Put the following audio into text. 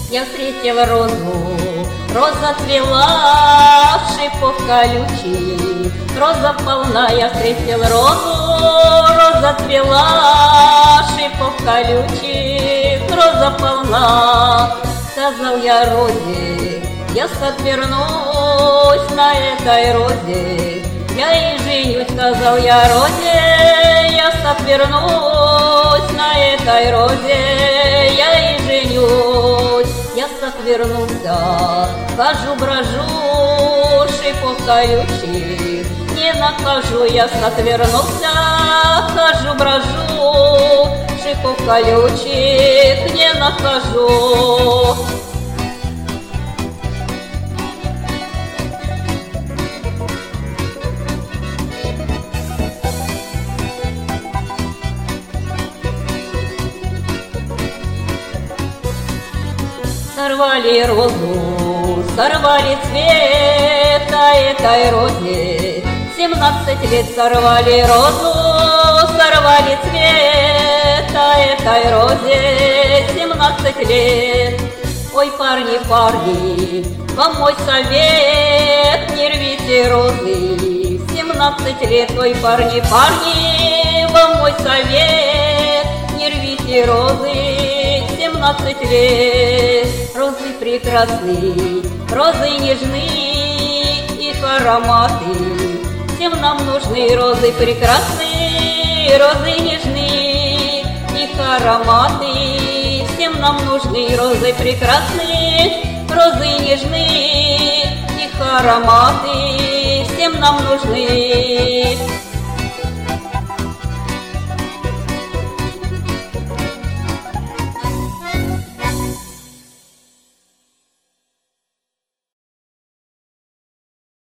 Я встретила розу, роза цвела, шипов колючий, роза полна. Я встретила розу, роза цвела, шипов колючих, роза полна. Сказал я розе, я отвернусь на этой розе, я и женюсь. Сказал я розе, я отвернусь на этой розе, я и женюсь. Я отвернулся, хожу, брожу, шипов колючих не нахожу. Я отвернулся, хожу, брожу, шипов колючих не нахожу. Сорвали розу, сорвали цвет этой розе, 17 лет сорвали розу, сорвали цвет этой розе, 17 лет. Ой, парни, парни, вам мой совет, не рвите розы, 17 лет. Ой, парни, парни, вам мой совет, не рвите розы, 17 лет. Розы прекрасны, розы нежны, их ароматы всем нам нужны. Розы прекрасны, розы нежны, их ароматы всем нам нужны. Розы прекрасны, розы нежны, их ароматы всем нам нужны.